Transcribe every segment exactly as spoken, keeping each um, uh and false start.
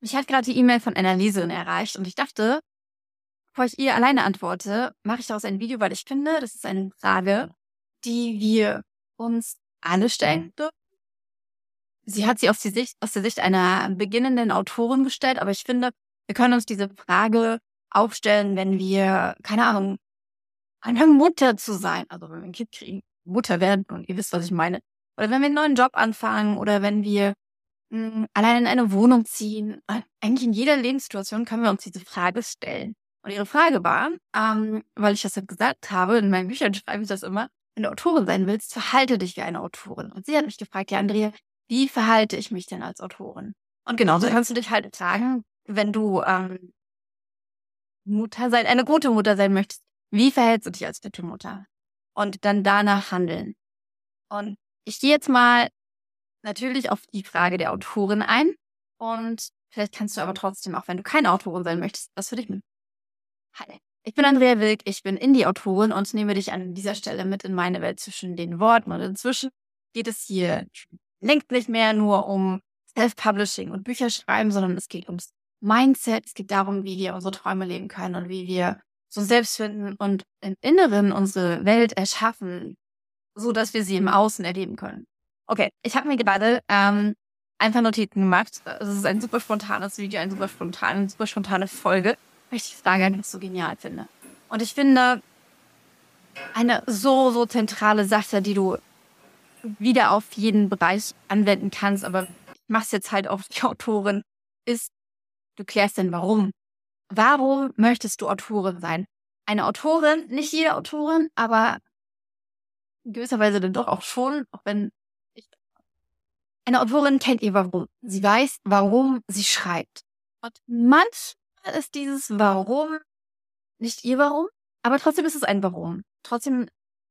Mich hat gerade die E-Mail von einer Leserin erreicht und ich dachte, bevor ich ihr alleine antworte, mache ich daraus ein Video, weil ich finde, das ist eine Frage, die wir uns alle stellen dürfen. Sie hat sie aus, die Sicht, aus der Sicht einer beginnenden Autorin gestellt, aber ich finde, wir können uns diese Frage auch stellen, wenn wir, keine Ahnung, eine Mutter zu sein, also wenn wir ein Kind kriegen, Mutter werden und ihr wisst, was ich meine. Oder wenn wir einen neuen Job anfangen oder wenn wir mh, allein in eine Wohnung ziehen. Äh, Eigentlich in jeder Lebenssituation können wir uns diese Frage stellen. Und ihre Frage war, ähm, weil ich das ja gesagt habe, in meinen Büchern schreibe ich das immer, wenn du Autorin sein willst, verhalte dich wie eine Autorin. Und sie hat mich gefragt, ja Andrea, wie verhalte ich mich denn als Autorin? Und genauso kannst du dich halt fragen, wenn du ähm, Mutter sein, eine gute Mutter sein möchtest, wie verhältst du dich als gute Mutter? Und dann danach handeln. Und ich gehe jetzt mal natürlich auf die Frage der Autorin ein. Und vielleicht kannst du aber trotzdem, auch wenn du keine Autorin sein möchtest, was für dich mit. Hi, ich bin Andrea Wilk, ich bin Indie-Autorin und nehme dich an dieser Stelle mit in meine Welt zwischen den Worten. Und inzwischen geht es hier längst nicht mehr nur um Self-Publishing und Bücherschreiben, sondern es geht ums Mindset. Es geht darum, wie wir unsere Träume leben können und wie wir so selbst finden und im Inneren unsere Welt erschaffen, so dass wir sie im Außen erleben können. Okay, ich habe mir gerade ähm, einfach Notizen gemacht. Es ist ein super spontanes Video, eine super spontane, eine super spontane Folge, weil ich die Frage einfach so genial finde. Und ich finde, eine so, so zentrale Sache, die du wieder auf jeden Bereich anwenden kannst, aber ich mache es jetzt halt auf die Autorin, ist, du klärst denn warum. Warum möchtest du Autorin sein? Eine Autorin, nicht jede Autorin, aber in gewisser Weise dann doch auch schon, auch wenn ich, eine Autorin kennt ihr Warum. Sie weiß, warum sie schreibt. Und manchmal ist dieses Warum nicht ihr Warum, aber trotzdem ist es ein Warum. Trotzdem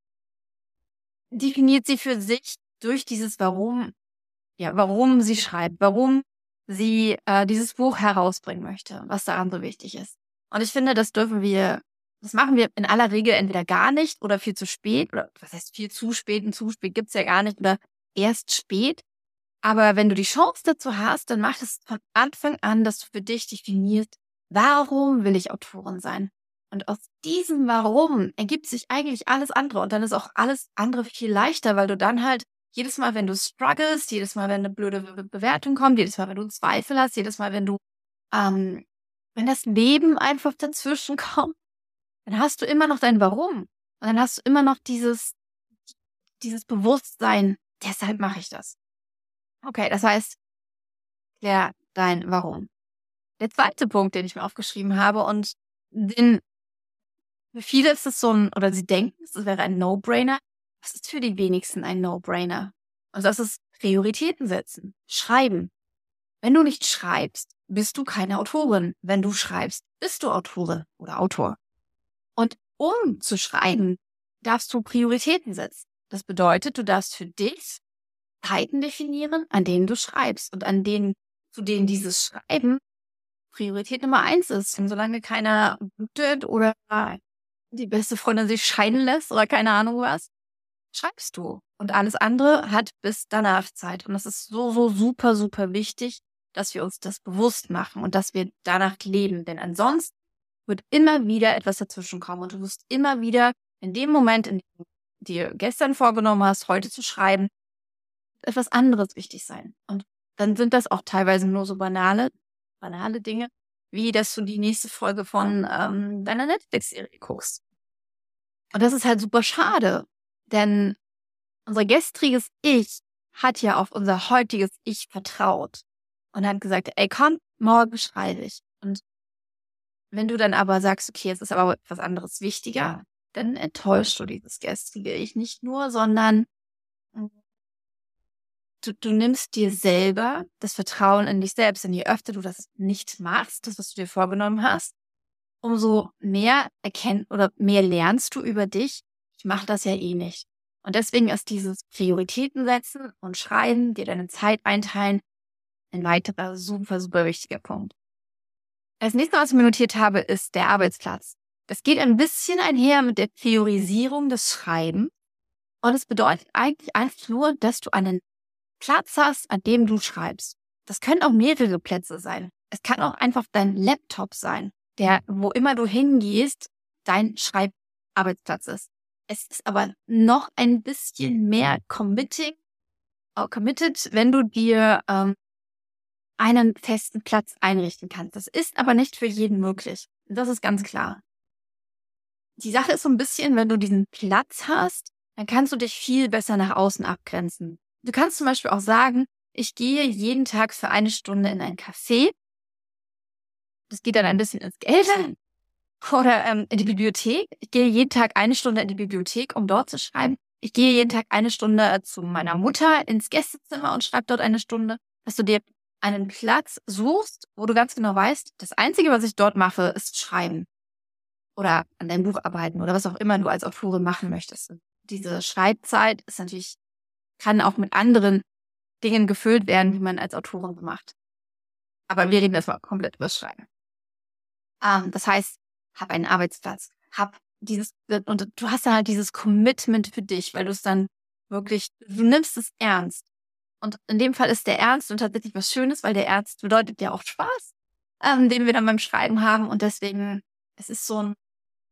definiert sie für sich durch dieses Warum, ja, warum sie schreibt, warum sie äh, dieses Buch herausbringen möchte, was daran so wichtig ist. Und ich finde, das dürfen wir, das machen wir in aller Regel entweder gar nicht oder viel zu spät, oder was heißt viel zu spät, und zu spät gibt's ja gar nicht, oder erst spät. Aber wenn du die Chance dazu hast, dann mach es von Anfang an, dass du für dich definierst, warum will ich Autorin sein? Und aus diesem Warum ergibt sich eigentlich alles andere. Und dann ist auch alles andere viel leichter, weil du dann halt jedes Mal, wenn du struggles, jedes Mal, wenn eine blöde Be- Bewertung kommt, jedes Mal, wenn du einen Zweifel hast, jedes Mal, wenn du, ähm, wenn das Leben einfach dazwischen kommt, dann hast du immer noch dein Warum. Und dann hast du immer noch dieses, dieses Bewusstsein, deshalb mache ich das. Okay, das heißt, klär dein Warum. Der zweite Punkt, den ich mir aufgeschrieben habe, und den für viele ist es so ein, oder sie denken, es wäre ein No-Brainer. Was ist für die wenigsten ein No-Brainer? Und das ist Prioritäten setzen. Schreiben. Wenn du nicht schreibst, bist du keine Autorin. Wenn du schreibst, bist du Autorin oder Autor. Und um zu schreiben, darfst du Prioritäten setzen. Das bedeutet, du darfst für dich Zeiten definieren, an denen du schreibst und an denen, zu denen dieses Schreiben Priorität Nummer eins ist. Und solange keiner wütet oder die beste Freundin sich scheiden lässt oder keine Ahnung was, schreibst du. Und alles andere hat bis danach Zeit. Und das ist so, so super, super wichtig, dass wir uns das bewusst machen und dass wir danach leben. Denn ansonsten wird immer wieder etwas dazwischen kommen. Und du wirst immer wieder in dem Moment, in dem du dir gestern vorgenommen hast, heute zu schreiben, etwas anderes wichtig sein. Und dann sind das auch teilweise nur so banale, banale Dinge, wie dass du die nächste Folge von ähm, deiner Netflix-Serie guckst. Und das ist halt super schade, denn unser gestriges Ich hat ja auf unser heutiges Ich vertraut und hat gesagt, ey komm, morgen schreibe ich. Und wenn du dann aber sagst, okay, jetzt ist aber etwas anderes wichtiger, dann enttäuschst du dieses gestrige Ich nicht nur, sondern Du, du nimmst dir selber das Vertrauen in dich selbst. Denn je öfter du das nicht machst, das, was du dir vorgenommen hast, umso mehr erkennt oder mehr lernst du über dich. Ich mache das ja eh nicht. Und deswegen ist dieses Prioritäten setzen und schreiben, dir deine Zeit einteilen, ein weiterer super, super wichtiger Punkt. Als nächstes, was ich mir notiert habe, ist der Arbeitsplatz. Das geht ein bisschen einher mit der Priorisierung des Schreibens. Und es bedeutet eigentlich einfach nur, dass du einen Platz hast, an dem du schreibst. Das können auch mehrere Plätze sein. Es kann auch einfach dein Laptop sein, der, wo immer du hingehst, dein Schreibarbeitsplatz ist. Es ist aber noch ein bisschen mehr committing, äh, committed, wenn du dir ähm, einen festen Platz einrichten kannst. Das ist aber nicht für jeden möglich. Das ist ganz klar. Die Sache ist so ein bisschen, wenn du diesen Platz hast, dann kannst du dich viel besser nach außen abgrenzen. Du kannst zum Beispiel auch sagen, ich gehe jeden Tag für eine Stunde in ein Café. Das geht dann ein bisschen ins Geld. Oder ähm, in die Bibliothek. Ich gehe jeden Tag eine Stunde in die Bibliothek, um dort zu schreiben. Ich gehe jeden Tag eine Stunde zu meiner Mutter ins Gästezimmer und schreibe dort eine Stunde. Dass du dir einen Platz suchst, wo du ganz genau weißt, das Einzige, was ich dort mache, ist schreiben. Oder an deinem Buch arbeiten oder was auch immer du als Autorin machen möchtest. Und diese Schreibzeit ist natürlich, kann auch mit anderen Dingen gefüllt werden, wie man als Autorin so macht. Aber wir reden erstmal komplett über das Schreiben. Ähm, das heißt, hab einen Arbeitsplatz, hab dieses, und du hast dann halt dieses Commitment für dich, weil du es dann wirklich, du nimmst es ernst. Und in dem Fall ist der Ernst und tatsächlich was Schönes, weil der Ernst bedeutet ja auch Spaß, ähm, den wir dann beim Schreiben haben. Und deswegen, es ist so ein,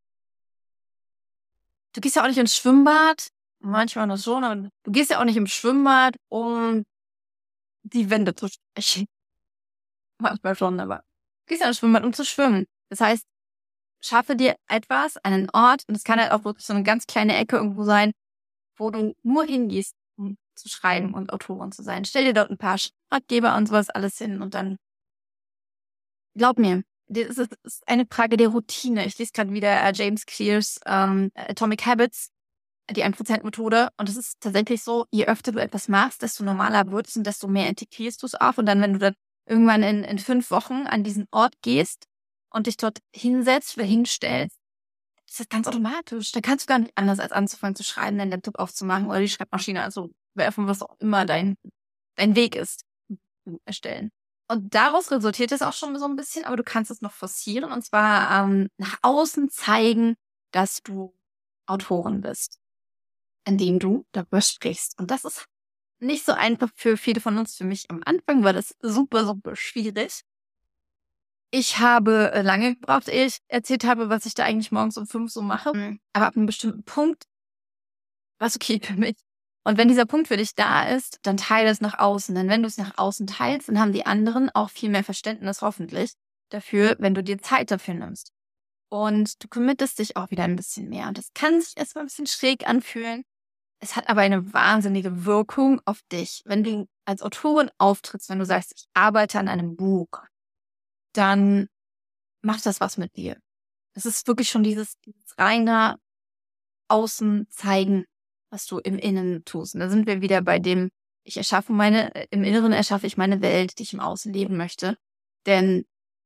du gehst ja auch nicht ins Schwimmbad, manchmal noch schon, aber du gehst ja auch nicht im Schwimmbad, um die Wände zu streichen. Manchmal schon, aber du gehst ja ins Schwimmbad, um zu schwimmen. Das heißt, schaffe dir etwas, einen Ort, und es kann halt auch wirklich so eine ganz kleine Ecke irgendwo sein, wo du nur hingehst, um zu schreiben und Autorin zu sein. Stell dir dort ein paar Ratgeber und sowas alles hin und dann, glaub mir, das ist, das ist eine Frage der Routine. Ich lese gerade wieder äh, James Clears ähm, Atomic Habits, die ein Prozent Methode, und es ist tatsächlich so, je öfter du etwas machst, desto normaler wird es und desto mehr integrierst du es auch. Und dann, wenn du dann irgendwann in, in fünf Wochen an diesen Ort gehst und dich dort hinsetzt oder hinstellst, ist das ganz automatisch. Da kannst du gar nicht anders, als anzufangen zu schreiben, deinen Laptop aufzumachen oder die Schreibmaschine anzuwerfen, was auch immer dein, dein Weg ist, erstellen. Und daraus resultiert es auch schon so ein bisschen, aber du kannst es noch forcieren und zwar ähm, nach außen zeigen, dass du Autorin bist, indem du darüber sprichst. Und das ist nicht so einfach für viele von uns. Für mich am Anfang war das super, super schwierig. Ich habe äh, lange gebraucht, ehe ich erzählt habe, was ich da eigentlich morgens um fünf so mache. Mhm. Aber ab einem bestimmten Punkt war es okay für mich. Und wenn dieser Punkt für dich da ist, dann teile es nach außen. Denn wenn du es nach außen teilst, dann haben die anderen auch viel mehr Verständnis, hoffentlich, dafür, wenn du dir Zeit dafür nimmst. Und du committest dich auch wieder ein bisschen mehr. Und das kann sich erstmal ein bisschen schräg anfühlen. Es hat aber eine wahnsinnige Wirkung auf dich. Wenn du als Autorin auftrittst, wenn du sagst, ich arbeite an einem Buch, dann macht das was mit dir. Es ist wirklich schon dieses, dieses reine Außen zeigen, was du im Innen tust. Und da sind wir wieder bei dem, ich erschaffe meine, im Inneren erschaffe ich meine Welt, die ich im Außen leben möchte. Denn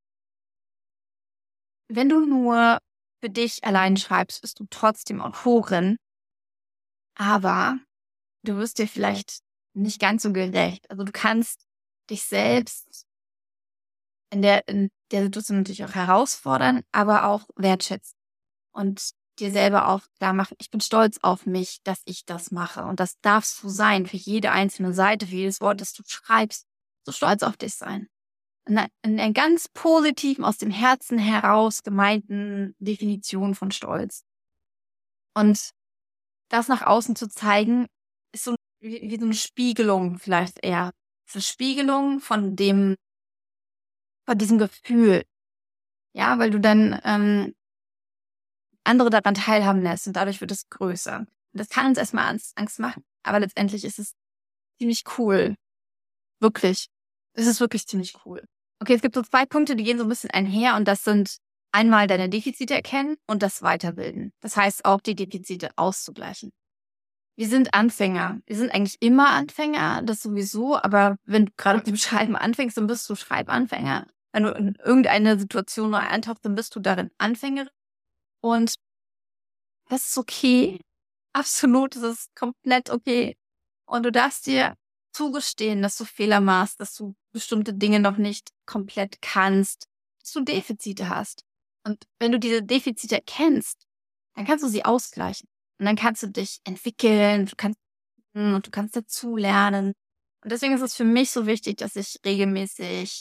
wenn du nur für dich allein schreibst, bist du trotzdem Autorin, aber du wirst dir vielleicht nicht ganz so gerecht. Also du kannst dich selbst in der, in der Situation natürlich auch herausfordern, aber auch wertschätzen und dir selber auch klar machen, ich bin stolz auf mich, dass ich das mache. Und das darfst du sein für jede einzelne Seite, für jedes Wort, das du schreibst. So stolz auf dich sein. In einer, in einer ganz positiven, aus dem Herzen heraus gemeinten Definition von Stolz. Und das nach außen zu zeigen, ist so wie, wie so eine Spiegelung vielleicht eher. So eine Spiegelung von dem, von diesem Gefühl. Ja, weil du dann ähm, andere daran teilhaben lässt und dadurch wird es größer. Und das kann uns erstmal Angst, Angst machen, aber letztendlich ist es ziemlich cool. Wirklich. Es ist wirklich ziemlich cool. Okay, es gibt so zwei Punkte, die gehen so ein bisschen einher und das sind einmal deine Defizite erkennen und das Weiterbilden. Das heißt auch, die Defizite auszugleichen. Wir sind Anfänger. Wir sind eigentlich immer Anfänger, das sowieso, aber wenn du gerade mit dem Schreiben anfängst, dann bist du Schreibanfänger. Wenn du in irgendeine Situation neu eintauchst, dann bist du darin Anfängerin. Und das ist okay. Absolut, das ist komplett okay. Und du darfst dir zugestehen, dass du Fehler machst, dass du bestimmte Dinge noch nicht komplett kannst, dass du Defizite hast. Und wenn du diese Defizite erkennst, dann kannst du sie ausgleichen. Und dann kannst du dich entwickeln, du kannst, und du kannst dazulernen. Und deswegen ist es für mich so wichtig, dass ich regelmäßig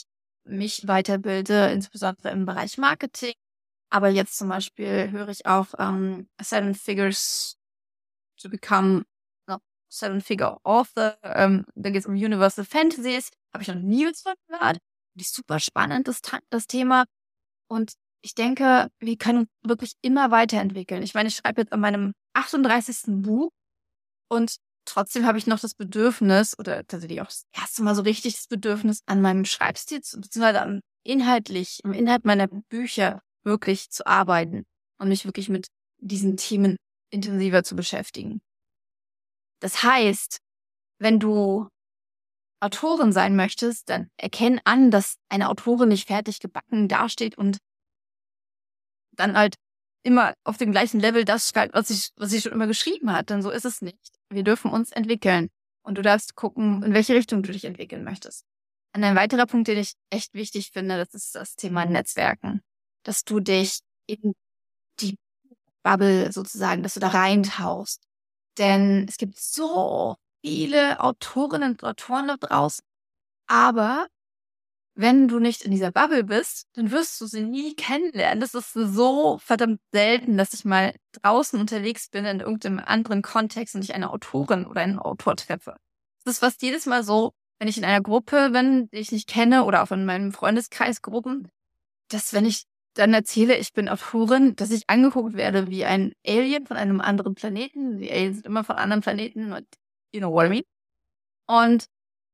mich weiterbilde, insbesondere im Bereich Marketing. Aber jetzt zum Beispiel höre ich auch ähm, Seven Figures to Become no, Seven Figure Author. Ähm, da geht es um Universal Fantasies. Habe ich noch nie was von gehört. Die ist super spannend, das, Ta- das Thema. Und ich denke, wir können uns wirklich immer weiterentwickeln. Ich meine, ich schreibe jetzt an meinem achtunddreißigsten Buch und trotzdem habe ich noch das Bedürfnis, oder tatsächlich auch das erste Mal so richtig das Bedürfnis, an meinem Schreibstil, zu- beziehungsweise am inhaltlich, im Inhalt meiner Bücher wirklich zu arbeiten und mich wirklich mit diesen Themen intensiver zu beschäftigen. Das heißt, wenn du Autorin sein möchtest, dann erkenn an, dass eine Autorin nicht fertig gebacken dasteht und dann halt immer auf dem gleichen Level das schreibt, was ich, was ich schon immer geschrieben hat. Denn so ist es nicht. Wir dürfen uns entwickeln. Und du darfst gucken, in welche Richtung du dich entwickeln möchtest. Und ein weiterer Punkt, den ich echt wichtig finde, das ist das Thema Netzwerken. Dass du dich in die Bubble sozusagen, dass du da reintauchst. Denn es gibt so viele Autorinnen und Autoren da draußen. Aber wenn du nicht in dieser Bubble bist, dann wirst du sie nie kennenlernen. Das ist so verdammt selten, dass ich mal draußen unterwegs bin in irgendeinem anderen Kontext und ich eine Autorin oder einen Autor treffe. Das ist fast jedes Mal so, wenn ich in einer Gruppe bin, die ich nicht kenne, oder auch in meinem Freundeskreis Gruppen, dass wenn ich dann erzähle, ich bin Autorin, dass ich angeguckt werde wie ein Alien von einem anderen Planeten. Die Aliens sind immer von anderen Planeten und you know what I mean. Und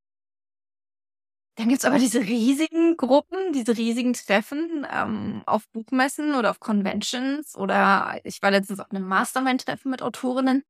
dann gibt's aber diese riesigen Gruppen, diese riesigen Treffen ähm, auf Buchmessen oder auf Conventions, oder ich war letztens auf einem Mastermind-Treffen mit Autorinnen,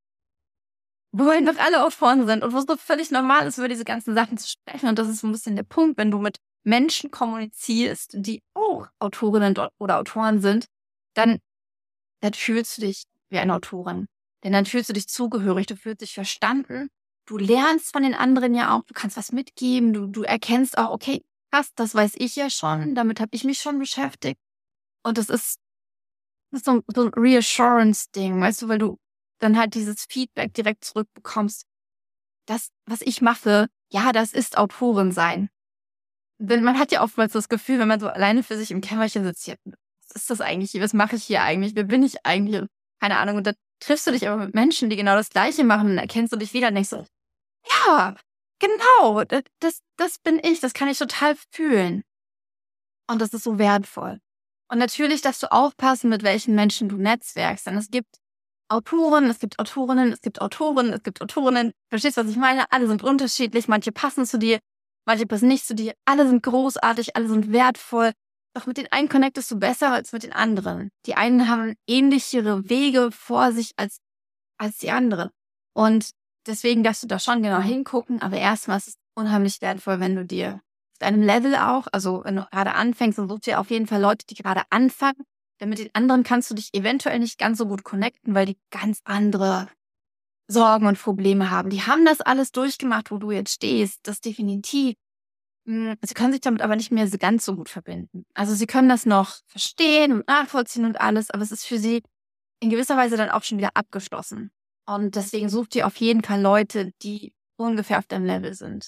wo einfach alle Autoren sind und wo es so völlig normal ist, über diese ganzen Sachen zu sprechen. Und das ist so ein bisschen der Punkt, wenn du mit Menschen kommunizierst, die auch Autorinnen dort oder Autoren sind, dann, dann fühlst du dich wie eine Autorin. Denn dann fühlst du dich zugehörig, du fühlst dich verstanden. Du lernst von den anderen ja auch, du kannst was mitgeben, du, du erkennst auch, okay, krass, das weiß ich ja schon, damit habe ich mich schon beschäftigt. Und das ist, das ist so, ein- so ein Reassurance-Ding, weißt du, weil du dann halt dieses Feedback direkt zurückbekommst. Das, was ich mache, ja, das ist Autorin sein. Denn man hat ja oftmals das Gefühl, wenn man so alleine für sich im Kämmerchen sitzt, ja, was ist das eigentlich hier? Was mache ich hier eigentlich? Wer bin ich eigentlich? Keine Ahnung. Und dann triffst du dich aber mit Menschen, die genau das Gleiche machen, und dann erkennst du dich wieder und denkst so, ja, genau, das, das, das bin ich, das kann ich total fühlen. Und das ist so wertvoll. Und natürlich darfst du aufpassen, mit welchen Menschen du netzwerkst. Denn es gibt Autoren, es gibt Autorinnen, es gibt Autoren, es gibt Autorinnen. Verstehst du, was ich meine? Alle sind unterschiedlich, manche passen zu dir, manche passen nicht zu dir. Alle sind großartig, alle sind wertvoll. Doch mit den einen connectest du besser als mit den anderen. Die einen haben ähnlichere Wege vor sich als, als die anderen. Und deswegen darfst du da schon genau hingucken. Aber erstmal ist es unheimlich wertvoll, wenn du dir auf deinem Level auch, also wenn du gerade anfängst, dann such dir auf jeden Fall Leute, die gerade anfangen. Denn mit den anderen kannst du dich eventuell nicht ganz so gut connecten, weil die ganz andere Sorgen und Probleme haben. Die haben das alles durchgemacht, wo du jetzt stehst. Das definitiv. Mm, Sie können sich damit aber nicht mehr so ganz so gut verbinden. Also sie können das noch verstehen und nachvollziehen und alles, aber es ist für sie in gewisser Weise dann auch schon wieder abgeschlossen. Und deswegen sucht ihr auf jeden Fall Leute, die ungefähr auf deinem Level sind.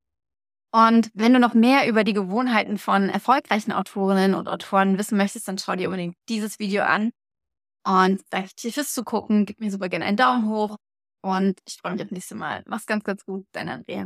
Und wenn du noch mehr über die Gewohnheiten von erfolgreichen Autorinnen und Autoren wissen möchtest, dann schau dir unbedingt dieses Video an. Und danke dir fürs Zugucken. Gib mir super gerne einen Daumen hoch. Und ich freue mich aufs nächste Mal. Mach's ganz, ganz gut. Deine Andrea.